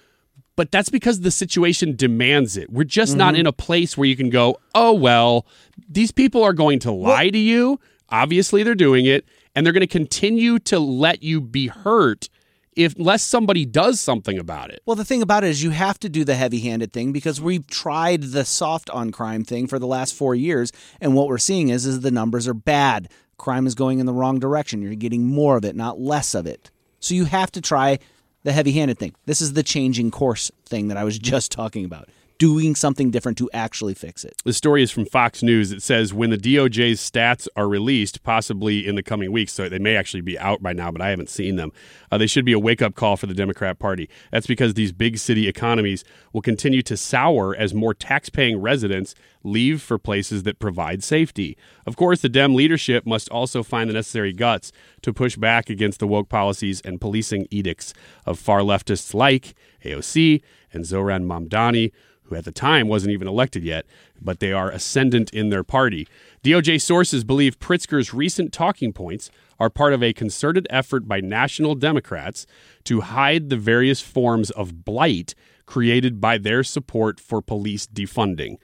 but that's because the situation demands it. We're just mm-hmm. not in a place where you can go, oh, well, these people are going to lie to you. Obviously, they're doing it, and they're going to continue to let you be hurt if unless somebody does something about it. Well, the thing about it is you have to do the heavy-handed thing, because we've tried the soft on crime thing for the last four years, and what we're seeing is, is the numbers are bad. Crime is going in the wrong direction. You're getting more of it, not less of it. So you have to try the heavy-handed thing. This is the changing course thing that I was just talking about. Doing something different to actually fix it. The story is from Fox News. It says when the D O J's stats are released, possibly in the coming weeks, so they may actually be out by now, but I haven't seen them, uh, they should be a wake-up call for the Democrat Party. That's because these big city economies will continue to sour as more tax-paying residents leave for places that provide safety. Of course, the Dem leadership must also find the necessary guts to push back against the woke policies and policing edicts of far leftists like A O C and Zohran Mamdani, who at the time wasn't even elected yet, but they are ascendant in their party. D O J sources believe Pritzker's recent talking points are part of a concerted effort by national Democrats to hide the various forms of blight created by their support for police defunding.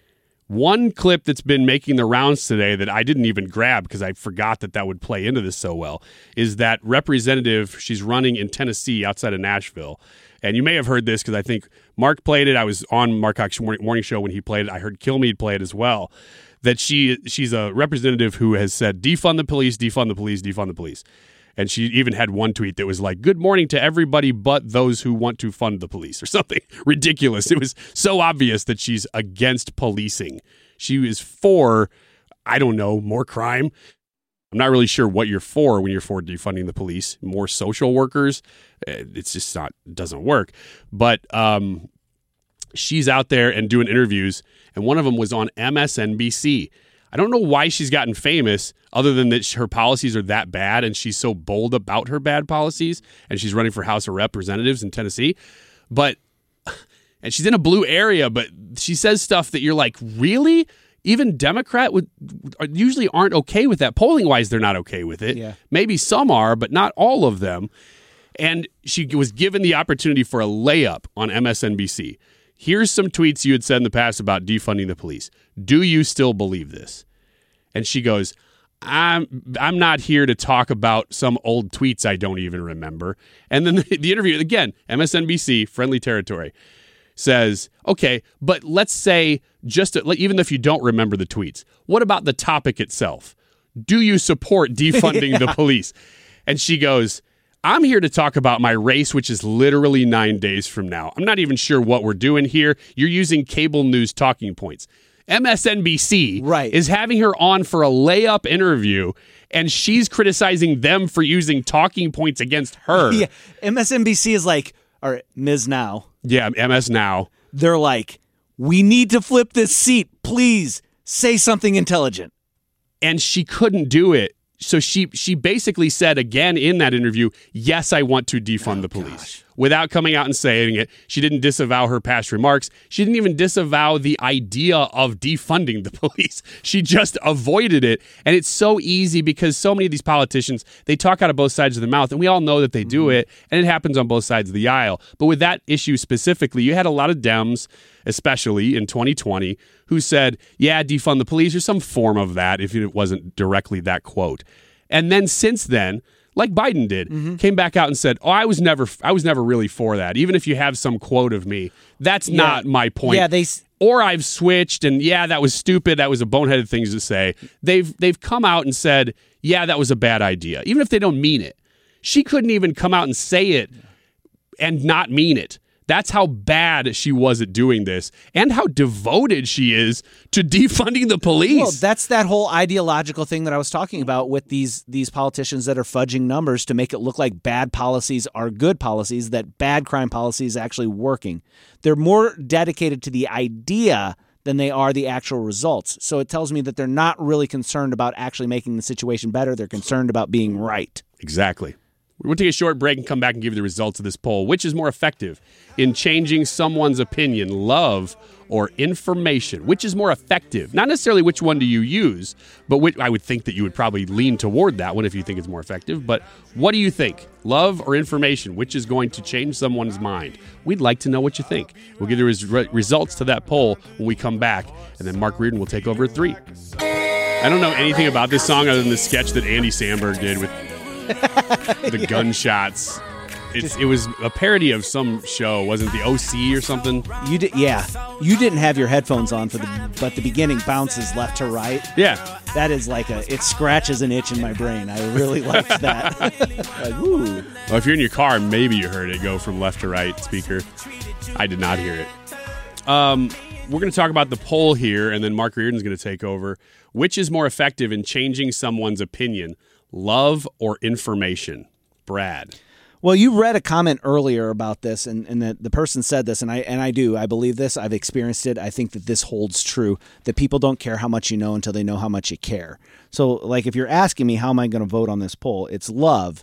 One clip that's been making the rounds today that I didn't even grab because I forgot that that would play into this so well is that representative, she's running in Tennessee outside of Nashville. And you may have heard this because I think Mark played it. I was on Mark Cox's morning show when he played it. I heard Kilmeade play it as well. That she she's a representative who has said, defund the police, defund the police, defund the police. And she even had one tweet that was like, good morning to everybody but those who want to fund the police or something ridiculous. It was so obvious that she's against policing. She is for, I don't know, more crime. I'm not really sure what you're for when you're for defunding the police. More social workers. It's just not, it doesn't work. But um, she's out there and doing interviews, and one of them was on M S N B C. I don't know why she's gotten famous other than that her policies are that bad and she's so bold about her bad policies, and she's running for House of Representatives in Tennessee. But, and she's in a blue area, but she says stuff that you're like, really? Even Democrat would usually aren't okay with that. Polling wise, they're not okay with it. Yeah. Maybe some are, but not all of them. And she was given the opportunity for a layup on M S N B C. Here's some tweets you had said in the past about defunding the police. Do you still believe this? And she goes, I'm I'm not here to talk about some old tweets I don't even remember. And then the, the interview, again, M S N B C, friendly territory, says, okay, but let's say, just to, even if you don't remember the tweets, what about the topic itself? Do you support defunding yeah. the police? And she goes, I'm here to talk about my race, which is literally nine days from now. I'm not even sure what we're doing here. You're using cable news talking points. M S N B C right. is having her on for a layup interview, and she's criticizing them for using talking points against her. Yeah, M S N B C is like, all right, Miz Now. Yeah, M S Now. They're like, we need to flip this seat. Please say something intelligent. And she couldn't do it. So she she basically said again in that interview, yes, I want to defund oh, the police. Gosh. Without coming out and saying it. She didn't disavow her past remarks. She didn't even disavow the idea of defunding the police. She just avoided it. And it's so easy because so many of these politicians, they talk out of both sides of their mouth, and we all know that they do mm-hmm. it, and it happens on both sides of the aisle. But with that issue specifically, you had a lot of Dems, especially in twenty twenty, who said, yeah, defund the police, or some form of that, if it wasn't directly that quote. And then since then, like Biden did, mm-hmm. came back out and said, oh, I was never I was never really for that. Even if you have some quote of me, that's yeah. not my point. Yeah, they or I've switched, and yeah, that was stupid. That was a boneheaded thing to say. They've they've come out and said, yeah, that was a bad idea, even if they don't mean it. She couldn't even come out and say it and not mean it. That's how bad she was at doing this, and how devoted she is to defunding the police. Well, that's that whole ideological thing that I was talking about with these these politicians that are fudging numbers to make it look like bad policies are good policies, that bad crime policy is actually working. They're more dedicated to the idea than they are the actual results. So it tells me that they're not really concerned about actually making the situation better. They're concerned about being right. Exactly. We're going to take a short break and come back and give you the results of this poll. Which is more effective in changing someone's opinion, love or information? Which is more effective? Not necessarily which one do you use, but which, I would think that you would probably lean toward that one if you think it's more effective. But what do you think? Love or information? Which is going to change someone's mind? We'd like to know what you think. We'll give you the res- results to that poll when we come back, and then Mark Reardon will take over at three. I don't know anything about this song other than the sketch that Andy Samberg did with the gunshots. It's, it was a parody of some show, wasn't it? The O C or something? You did, yeah. You didn't have your headphones on for the, but the beginning bounces left to right. Yeah, that is like a. It scratches an itch in my brain. I really liked that. Like, ooh. Well, if you're in your car, maybe you heard it go from left to right speaker. I did not hear it. Um, we're going to talk about the poll here, and then Mark Reardon's going to take over. Which is more effective in changing someone's opinion? Love or information? Brad. Well, you read a comment earlier about this, and, and the, the person said this, and I and I do. I believe this. I've experienced it. I think that this holds true, that people don't care how much you know until they know how much you care. So, like, if you're asking me how am I going to vote on this poll, it's love,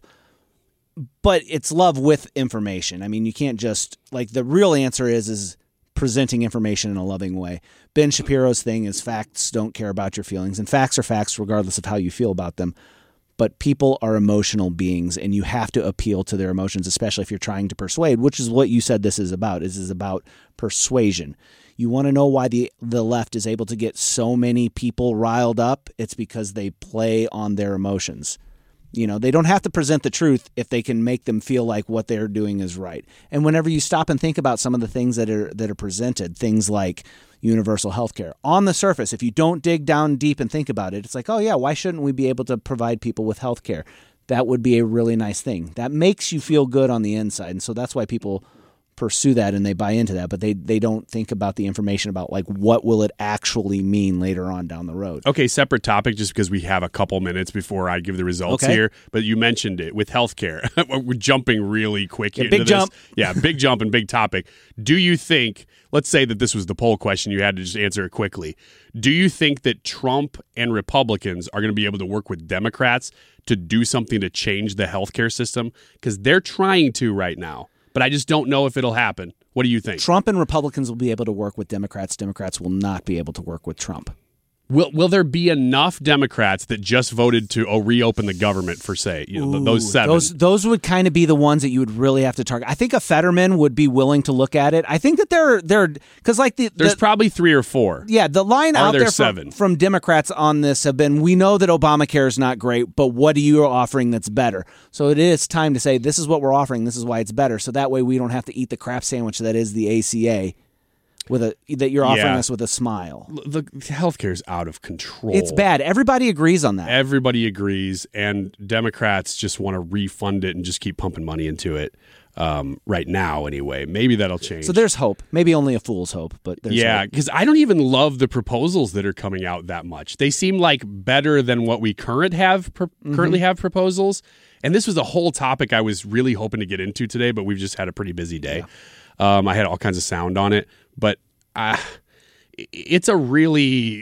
but it's love with information. I mean, you can't just, like, the real answer is is presenting information in a loving way. Ben Shapiro's thing is facts don't care about your feelings, and facts are facts regardless of how you feel about them. But people are emotional beings, and you have to appeal to their emotions, especially if you're trying to persuade, which is what you said this is about. This is about persuasion. You want to know why the the left is able to get so many people riled up? It's because they play on their emotions. You know, they don't have to present the truth if they can make them feel like what they're doing is right. And whenever you stop and think about some of the things that are that are presented, things like universal health care, on the surface, if you don't dig down deep and think about it, it's like, oh yeah, why shouldn't we be able to provide people with health care? That would be a really nice thing. That makes you feel good on the inside. And so that's why people pursue that and they buy into that, but they they don't think about the information about, like, what will it actually mean later on down the road. Okay, separate topic just because we have a couple minutes before I give the results Okay. here, but you mentioned it with healthcare. We're jumping really quick Yeah, into big this. jump. Yeah, big jump and big topic. Do you think, let's say that this was the poll question, you had to just answer it quickly. Do you think that Trump and Republicans are going to be able to work with Democrats to do something to change the healthcare system? Because they're trying to right now. But I just don't know if it'll happen. What do you think? Trump and Republicans will be able to work with Democrats. Democrats will not be able to work with Trump. Will Will there be enough Democrats that just voted to oh, reopen the government for, say, you know, Ooh, those seven? Those those would kind of be the ones that you would really have to target. I think a Fetterman would be willing to look at it. I think that they're they're because like the There's the, probably three or four. yeah the line Are out there there seven? from, from Democrats on this have been, we know that Obamacare is not great, but what are you offering that's better? So it is time to say, this is what we're offering. This is why it's better. So that way we don't have to eat the crap sandwich that is the A C A. With a that you're offering Yeah. us with a smile. The healthcare is out of control. It's bad. Everybody agrees on that. Everybody agrees, and Democrats just want to refund it and just keep pumping money into it um, right now anyway. Maybe that'll change. So there's hope. Maybe only a fool's hope, but there's yeah, hope. because I don't even love the proposals that are coming out that much. They seem like better than what we current have pr- Mm-hmm. currently have proposals. And this was a whole topic I was really hoping to get into today, but we've just had a pretty busy day. Yeah. Um, I had all kinds of sound on it, but uh, it's a really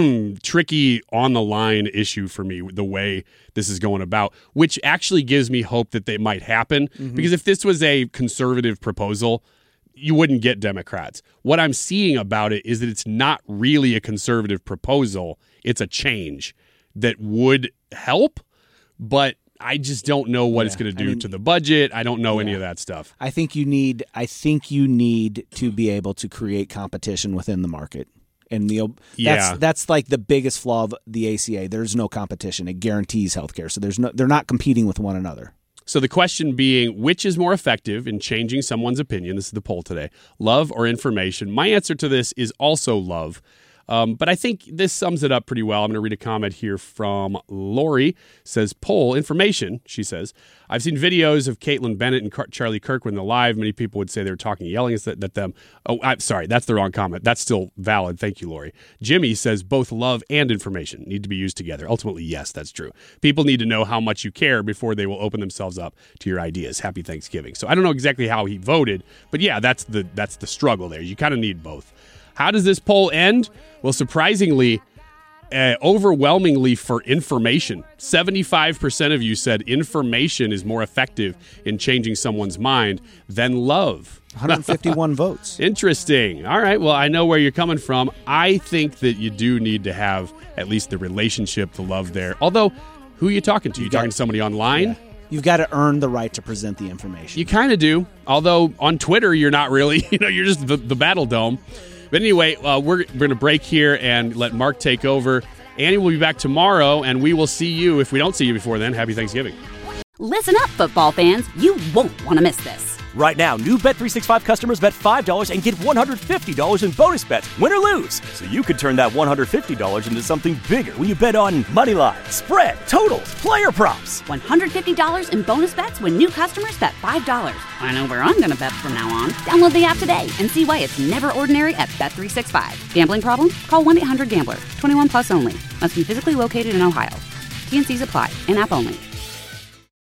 tricky on the line issue for me, the way this is going about, which actually gives me hope that they might happen. Mm-hmm. Because if this was a conservative proposal, you wouldn't get Democrats. What I'm seeing about it is that it's not really a conservative proposal. It's a change that would help, but I just don't know what Yeah, it's going to I do mean- to the budget. I don't know Yeah. any of that stuff. I think you need I think you need to be able to create competition within the market. And the that's Yeah. that's like the biggest flaw of the A C A. There's no competition. It guarantees healthcare. So there's no they're not competing with one another. So the question being, which is more effective in changing someone's opinion? This is the poll today. Love or information? My answer to this is also love. Um, but I think this sums it up pretty well. I'm going to read a comment here from Lori. Says, poll, information, she says. I've seen videos of Caitlin Bennett and Car- Charlie Kirk when they're live. Many people would say they were talking, yelling at, at them. Oh, I'm sorry. That's the wrong comment. That's still valid. Thank you, Lori. Jimmy says, both love and information need to be used together. Ultimately, yes, that's true. People need to know how much you care before they will open themselves up to your ideas. Happy Thanksgiving. So I don't know exactly how he voted, but yeah, that's the that's the struggle there. You kind of need both. How does this poll end? Well, surprisingly, uh, overwhelmingly for information. seventy-five percent of you said information is more effective in changing someone's mind than love. one hundred fifty-one votes. Interesting. All right. Well, I know where you're coming from. I think that you do need to have at least the relationship, the love there. Although, who are you talking to? You talking to somebody online? Yeah. You've got to earn the right to present the information. You kind of do. Although on Twitter, you're not really. You know, you're just the, the Battle Dome. But anyway, uh, we're, we're going to break here and let Mark take over. Annie will be back tomorrow, and we will see you. If we don't see you before then, happy Thanksgiving. Listen up, football fans. You won't want to miss this. Right now, new Bet three sixty-five customers bet five dollars and get one hundred fifty dollars in bonus bets, win or lose. So you could turn that one hundred fifty dollars into something bigger when you bet on money line, spread, totals, player props. one hundred fifty dollars in bonus bets when new customers bet five dollars. I know where I'm going to bet from now on. Download the app today and see why it's never ordinary at Bet three sixty-five. Gambling problem? Call one eight hundred gambler. twenty-one plus only. Must be physically located in Ohio. T and C's apply. In-app only.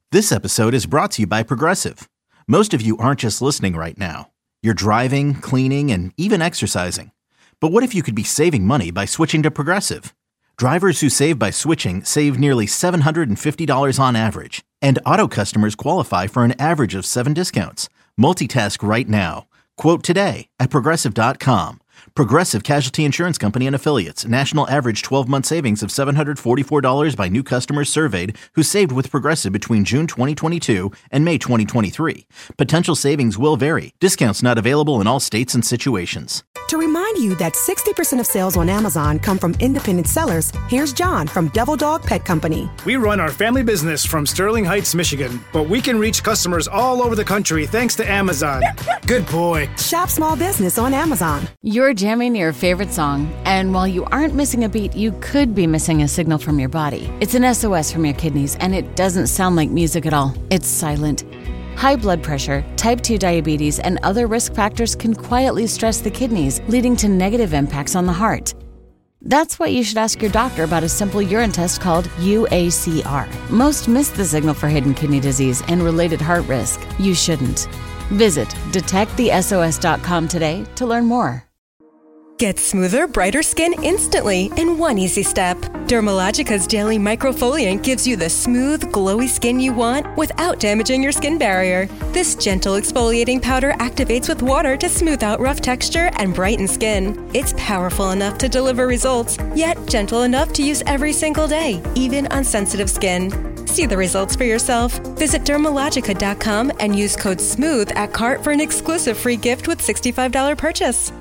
This episode is brought to you by Progressive. Most of you aren't just listening right now. You're driving, cleaning, and even exercising. But what if you could be saving money by switching to Progressive? Drivers who save by switching save nearly seven hundred fifty dollars on average. And auto customers qualify for an average of seven discounts. Multitask right now. Quote today at Progressive dot com. Progressive Casualty Insurance Company and Affiliates. National average twelve-month savings of seven hundred forty-four dollars by new customers surveyed who saved with Progressive between June twenty twenty-two and May twenty twenty-three. Potential savings will vary. Discounts not available in all states and situations. To remind you that sixty percent of sales on Amazon come from independent sellers, here's John from Devil Dog Pet Company. We run our family business from Sterling Heights, Michigan, but we can reach customers all over the country thanks to Amazon. Good boy. Shop small business on Amazon. You're jamming your favorite song, and while you aren't missing a beat, you could be missing a signal from your body. It's an S O S from your kidneys, and it doesn't sound like music at all. It's silent. High blood pressure, type two diabetes, and other risk factors can quietly stress the kidneys, leading to negative impacts on the heart. That's why you should ask your doctor about a simple urine test called U A C R. Most miss the signal for hidden kidney disease and related heart risk. You shouldn't. Visit detect the S O S dot com today to learn more. Get smoother, brighter skin instantly in one easy step. Dermalogica's Daily Microfoliant gives you the smooth, glowy skin you want without damaging your skin barrier. This gentle exfoliating powder activates with water to smooth out rough texture and brighten skin. It's powerful enough to deliver results, yet gentle enough to use every single day, even on sensitive skin. See the results for yourself. Visit Dermalogica dot com and use code SMOOTH at cart for an exclusive free gift with sixty-five dollars purchase.